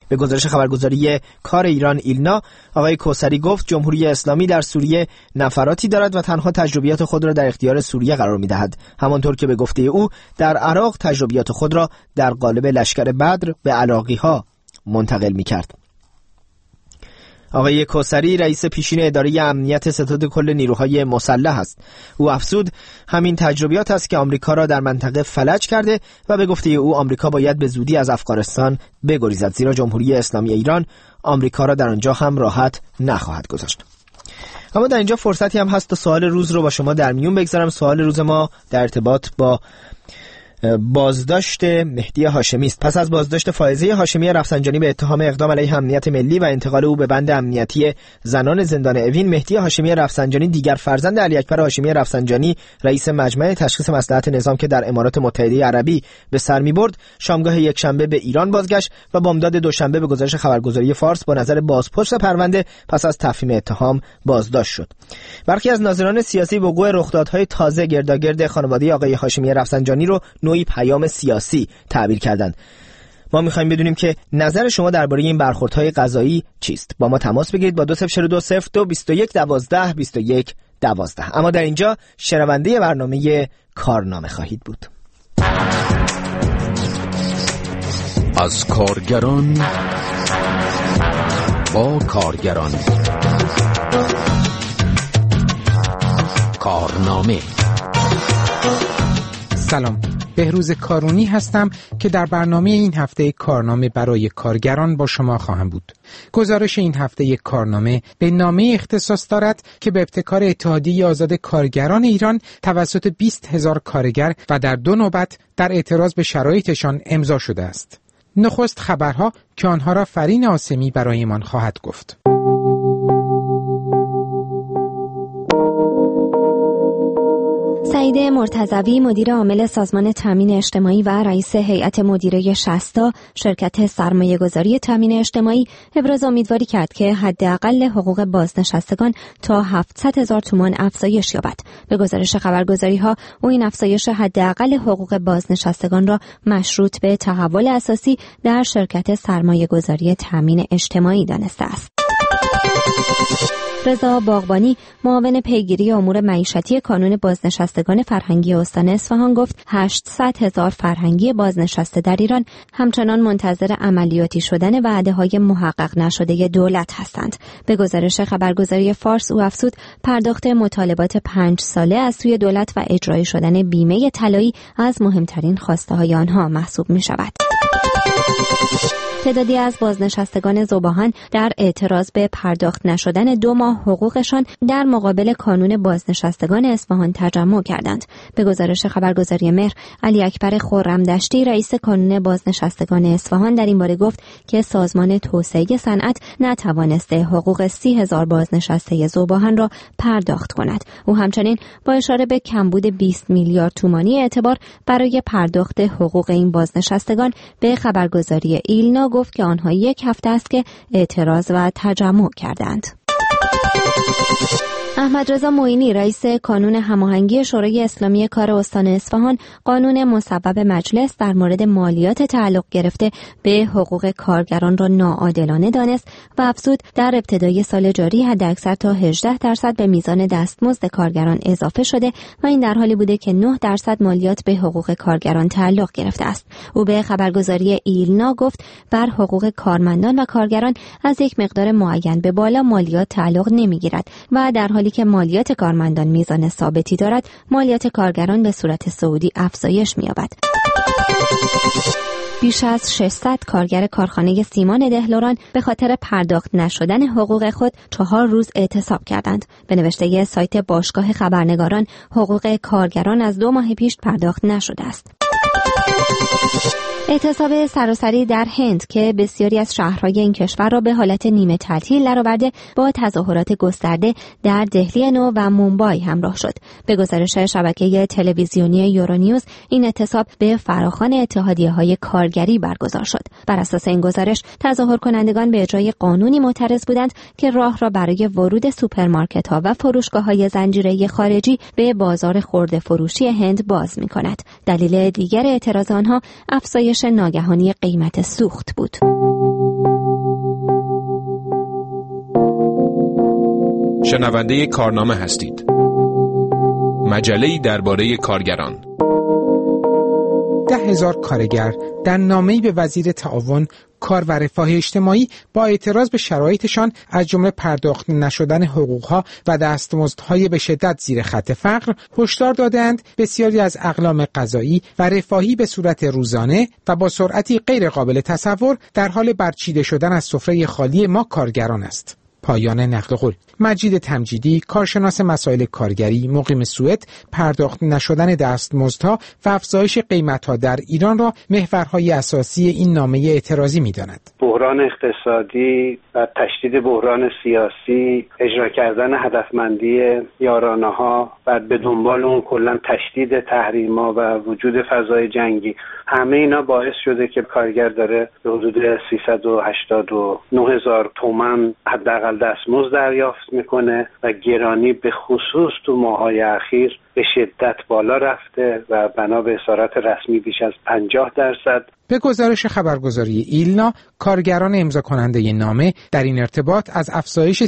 به گزارش خبرگزاری کار ایران ایلنا، آقای کوثری گفت جمهوری اسلامی در سوریه نفراتی دارد و تنها تجربیات خود را در اختیار سوریه قرار می‌دهد، همانطور که به گفته او در عراق تجربیات خود را در قالب لشکر بدر به عراقی‌ها منتقل می‌کرد. آقای کوثری رئیس پیشین اداره امنیت ستاد کل نیروهای مسلح است. او افزود همین تجربیات است که آمریکا را در منطقه فلج کرده و به گفته او آمریکا باید به زودی از افغانستان بگریزد، زیرا جمهوری اسلامی ایران آمریکا را در آنجا هم راحت نخواهد گذاشت. اما در اینجا فرصتی هم هست تا سوال روز رو با شما در میون بگذارم. سوال روز ما در ارتباط با بازداشت مهدی هاشمی است. پس از بازداشت فائزه هاشمی رفسنجانی به اتهام اقدام علیه امنیت ملی و انتقال او به بند امنیتی زنان زندان اوین، مهدی هاشمی رفسنجانی دیگر فرزند علی اکبر هاشمی رفسنجانی رئیس مجمع تشخیص مصلحت نظام که در امارات متحده عربی به سر می‌برد، شامگاه یکشنبه به ایران بازگشت و بامداد دوشنبه به گزارش خبرگزاری فارس با نظر بازپرس پرونده پس از تفهیم اتهام بازداشت شد. برخی از ناظران سیاسی وقوع رخدادهای تازه گرداگرد خانواده آقای هاشمی رفسنجانی رو نوعی پیام سیاسی تعبیر کردند. ما می‌خوایم بدونیم که نظر شما درباره این برخوردهای قضایی چیست. با ما تماس بگیرید با 20420221122112. اما در اینجا شنونده برنامه کارنامه خواهید بود. از کارگران با کارگران، کارنامه. سلام، بهروز کارونی هستم که در برنامه این هفته کارنامه برای کارگران با شما خواهم بود. گزارش این هفته کارنامه به نامه اختصاص دارد که به ابتکار اتحادیه آزاد کارگران ایران توسط 20,000 کارگر و در 2 نوبت در اعتراض به شرایطشان امضا شده است. نخست خبرها که آنها را فرین عاصمی برایمان خواهد گفت. سعید مرتضوی، مدیر عامل سازمان تامین اجتماعی و رئیس هیئت مدیره شستا، شرکت سرمایه‌گذاری تامین اجتماعی، ابراز امیدواری کرد که حداقل حقوق بازنشستگان تا 700,000 تومان افزایش یابد. به گزارش خبرگزاری‌ها، او این افزایش حداقل حقوق بازنشستگان را مشروط به تحول اساسی در شرکت سرمایه‌گذاری تامین اجتماعی دانسته است. رضا باغبانی، معاون پیگیری امور معیشتی کانون بازنشستگان فرهنگی استان اصفهان گفت 800,000 فرهنگی بازنشسته در ایران همچنان منتظر عملیاتی شدن وعده‌های محقق نشده دولت هستند. به گزارش خبرگزاری فارس، او افزود پرداخت مطالبات 5 ساله از سوی دولت و اجرای شدن بیمه طلایی از مهمترین خواسته‌های آنها محسوب می‌شود. تعدادی از بازنشستگان ذوباهن در اعتراض به پرداخت نشدن 2 ماه حقوقشان در مقابل کانون بازنشستگان اصفهان تجمع کردند. به گزارش خبرگزاری مهر، علی اکبر خرمدشتی، رئیس کانون بازنشستگان اصفهان، در این باره گفت که سازمان توسعه صنعت نتوانسته حقوق 30,000 بازنشسته ذوباهن را پرداخت کند. او همچنین با اشاره به کمبود 20 میلیارد تومانی اعتبار برای پرداخت حقوق این بازنشستگان به خبرگزاری ایلنا گفت که آنها 1 هفته است که اعتراض و تجمع کردند. احمد رضا معینی، رئیس کانون هماهنگی شورای اسلامی کار استان اصفهان، قانون مصوب مجلس در مورد مالیات تعلق گرفته به حقوق کارگران را ناعادلانه دانست و افزود در ابتدای سال جاری حداکثر تا 18% به میزان دستمزد کارگران اضافه شده و این در حالی بوده که 9% مالیات به حقوق کارگران تعلق گرفته است. او به خبرگزاری ایلنا گفت بر حقوق کارمندان و کارگران از یک مقدار معین به بالا مالیات تعلق نمیگیرد و در حالی که مالیات کارمندان میزان ثابتی دارد، مالیات کارگران به صورت صعودی افزایش می‌یابد. بیش از 600 کارگر کارخانه سیمان دهلوران به خاطر پرداخت نشدن حقوق خود 4 روز اعتصاب کردند. به نوشته سایت باشگاه خبرنگاران، حقوق کارگران از 2 ماه پیش پرداخت نشده است. اعتصاب سراسری در هند که بسیاری از شهرهای این کشور را به حالت نیمه تعطیل درآورده، با تظاهرات گسترده در دهلی نو و مومبای همراه شد. به گزارش شبکه تلویزیونی یورونیوز، این اعتصاب به فراخوان اتحادیه‌های کارگری برگزار شد. بر اساس این گزارش، تظاهر کنندگان به اجرای قانونی معترض بودند که راه را برای ورود سوپرمارکت‌ها و فروشگاه‌های زنجیره‌ای خارجی به بازار خرده فروشی هند باز می‌کند. دلیل دیگر اعتراض آنها افزایش ناگهانی قیمت سوخت بود. شنونده کارنامه هستید. مجله‌ای درباره کارگران. 10,000 کارگر در نامه‌ای به وزیر تعاون، کار و رفاه اجتماعی با اعتراض به شرایطشان از جمله پرداخت نشدن حقوقها و دستمزدهای به شدت زیر خط فقر هشدار دادند بسیاری از اقلام قضایی و رفاهی به صورت روزانه و با سرعتی غیر قابل تصور در حال برچیده شدن از سفره خالی ما کارگران است. پایان نقل قول. مجید تمجیدی، کارشناس مسائل کارگری، مقیم سوئد، پرداخت نشدن دستمزدها و افزایش قیمت‌ها در ایران را محورهای اساسی این نامه اعتراضی می‌داند. بحران اقتصادی و تشدید بحران سیاسی، اجرا کردن هدفمندی یارانه‌ها و به دنبال اون کلاً تشدید تحریم‌ها و وجود فضای جنگی، همه اینا باعث شده که کارگر داره به حدود 389,000 تومان حداقل دستمزد دریافت میکنه و گرانی به خصوص تو ماه‌های اخیر به شدت بالا رفته و بنا به اسارت رسمی بیش از 50%. به گزارش خبرگزاری ایلنا، کارگران امضا کننده نامه در این ارتباط از افزایش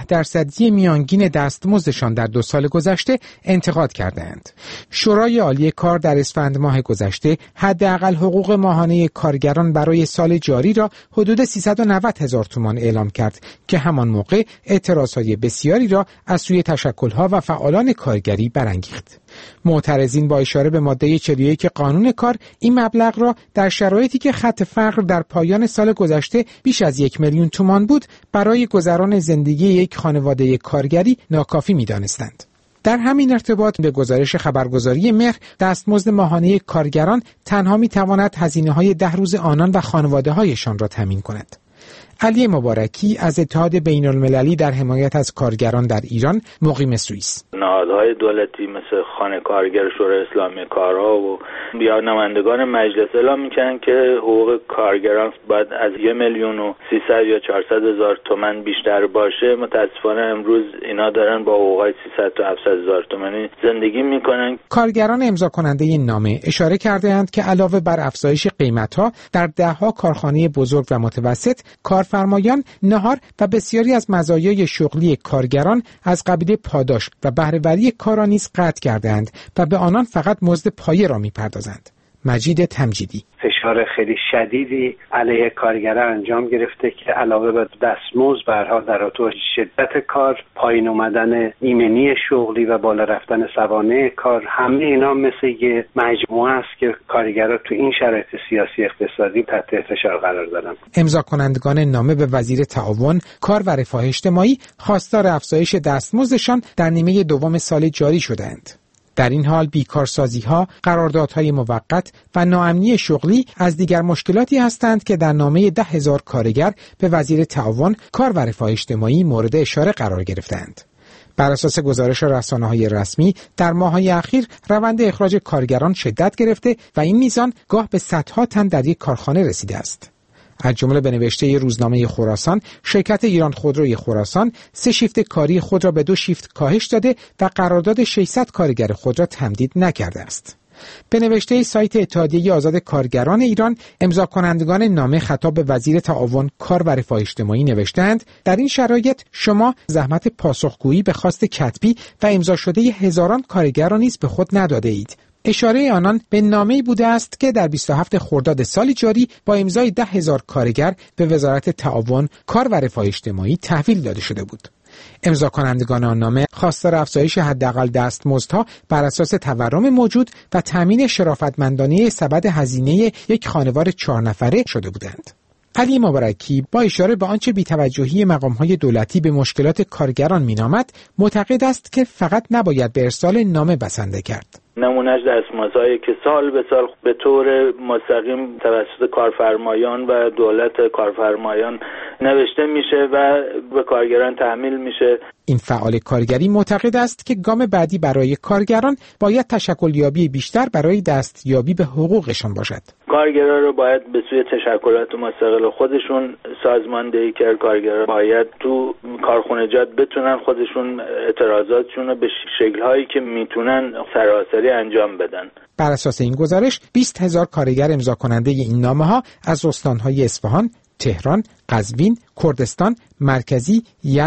13% میانگین دستمزدشان در 2 سال گذشته انتقاد کردند. شورای عالی کار در اسفند ماه گذشته حداقل حقوق ماهانه کارگران برای سال جاری را حدود 390,000 تومان اعلام کرد که همان موقع اعتراضهای بسیاری را از سوی تشکل‌ها و فعالان کارگری برانگیخت. معترضین با اشاره به ماده 41 قانون کار این مبلغ را در شرایطی که خط فقر در پایان سال گذشته بیش از 1,000,000 تومان بود برای گذران زندگی یک خانواده کارگری ناکافی می‌دانستند. در همین ارتباط به گزارش خبرگزاری مهر، دستمزد ماهانه کارگران تنها می‌تواند هزینه‌های 10 روز آنان و خانواده‌هایشان را تامین کند. علی مبارکی از اتحاد بین‌المللی در حمایت از کارگران در ایران، مقیم سوئیس: نهادهای دولتی مثل خانه کارگر شورای اسلامی کارها و یا نمایندگان مجلس اعلام میکنن که حقوق کارگران باید از 1,300,000 یا 400,000 تومان بیشتر باشه. متاسفانه امروز اینا دارن با حقوقای 300 تا 700,000 تومانی زندگی میکنن. کارگران امضا کننده این نامه اشاره کرده‌اند که علاوه بر افزایش قیمت‌ها در ده‌ها کارخانه بزرگ و متوسط، کارفرمایان، نهار و بسیاری از مزایای شغلی کارگران از قبیل پاداش و بهره‌وری کار را نیز قطع کردند و به آنان فقط مزد پایه را می‌پردازند. مجید تمجیدی: فشار خیلی شدیدی علیه کارگران انجام گرفته که علاوه بر دستمزد برها در تو شدت کار، پایین اومدن ایمنی شغلی و بالا رفتن سوانح کار، همه اینا مثل یه مجموعه است که کارگران تو این شرایط سیاسی اقتصادی تحت فشار قرار دارن. امضا کنندگان نامه به وزیر تعاون، کار و رفاه اجتماعی خواستار افزایش دستمزدشان در نیمه دوم سال جاری شدند. در این حال بیکارسازی‌ها، قراردادهای موقت و ناامنی شغلی از دیگر مشکلاتی هستند که در نامه 10,000 کارگر به وزیر تعاون، کار و رفاه اجتماعی مورد اشاره قرار گرفتند. بر اساس گزارش رسانه‌های رسمی، در ماه‌های اخیر روند اخراج کارگران شدت گرفته و این میزان گاه به صدها تن در یک کارخانه رسیده است. از جمله به نوشته روزنامه خراسان، شرکت ایران خودروی خراسان 3 شیفت کاری خود را به 2 شیفت کاهش داده و قرارداد 600 کارگر خود را تمدید نکرده است. به نوشته سایت اتحادیه آزاد کارگران ایران، امضا کنندگان نامه خطاب به وزیر تعاون، کار و رفاه اجتماعی نوشتند: در این شرایط شما زحمت پاسخگویی به خواست کتبی و امضا شده هزاران کارگر را نیز به خود نداده اید. اشاره آنان به نامه‌ای بوده است که در 27 خرداد سال جاری با امضای 10,000 کارگر به وزارت تعاون، کار و رفاه اجتماعی تحویل داده شده بود. امضا کنندگان آن نامه خواستار افزایش حداقل دستمزدها بر اساس تورم موجود و تامین شرافتمندانه سبد هزینه یک خانوار 4 نفره شده بودند. علی مبارکی با اشاره به آنچه بی‌توجهی مقام‌های دولتی به مشکلات کارگران می‌نامد، معتقد است که فقط نباید به ارسال نامه بسنده کرد. نمونه‌اش دستمزدهایی که سال به سال به طور مستقیم توسط کارفرمایان و دولت کارفرمایان نوشته میشه و به کارگران تحمیل میشه. این فعال کارگری معتقد است که گام بعدی برای کارگران باید تشکلیابی بیشتر برای دستیابی به حقوقشان باشد. کارگران رو باید به سوی تشکلات مستقل خودشون سازماندهی کرد. کارگران باید تو کارخونجات بتونن خودشون اعتراضاتشون رو به شکل‌هایی که میتونن سراسری انجام بدن. بر اساس این گزارش 20,000 کارگر امضا کننده این نامه‌ها از استان‌های اصفهان، تهران، قزوین، کردستان، مرکزی، یزد،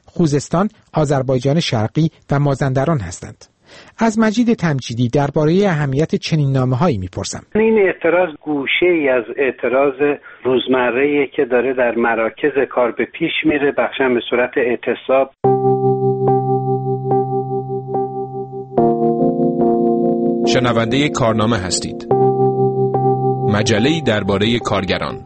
خوزستان، آذربایجان شرقی و مازندران هستند. از مجید تمجیدی درباره اهمیت چنین نامه‌هایی می‌پرسم. این اعتراض گوشه‌ای از اعتراض روزمره‌ای که داره در مراکز کار به پیش میره، بخشاً به صورت اعتصاب. شنونده کارنامه هستید. مجله‌ای درباره کارگران.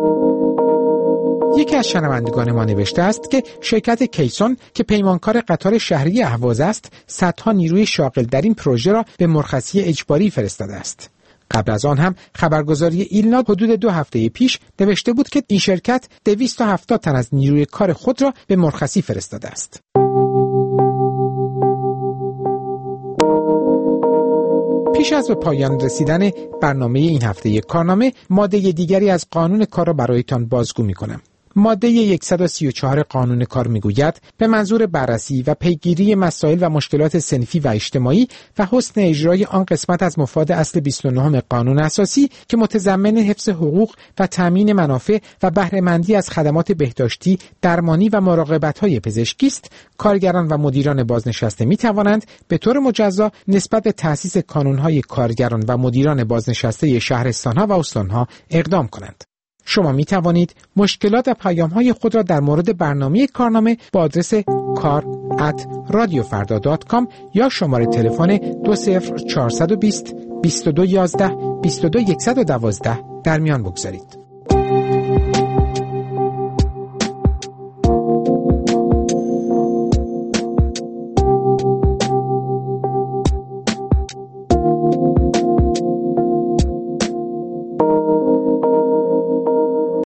یکی از شنوندگان ما نوشته است که شرکت کیسون که پیمانکار قطار شهری اهواز است، صدها نیروی شاغل در این پروژه را به مرخصی اجباری فرستاده است. قبل از آن هم خبرگزاری ایلنا حدود 2 هفته پیش نوشته بود که این شرکت 270 تن از نیروی کار خود را به مرخصی فرستاده است. پیش از به پایان رسیدن برنامه این هفته کارنامه، ماده دیگری از قانون کار را برایتان بازگو می‌کنم. ماده 134 قانون کار میگوید به منظور بررسی و پیگیری مسائل و مشکلات صنفی و اجتماعی و حسن اجرای آن قسمت از مفاد اصل 29 قانون اساسی که متضمن حفظ حقوق و تامین منافع و بهره مندی از خدمات بهداشتی، درمانی و مراقبت‌های پزشکی است، کارگران و مدیران بازنشسته می‌توانند به طور مجزا نسبت به تأسیس کانون‌های کارگران و مدیران بازنشسته شهرستان‌ها و استان‌ها اقدام کنند. شما می توانید مشکلات و پیام‌های خود را در مورد برنامه کارنامه با آدرس kar@radiofarda.com یا شماره تلفن 20420 2211 22112 در میان بگذارید.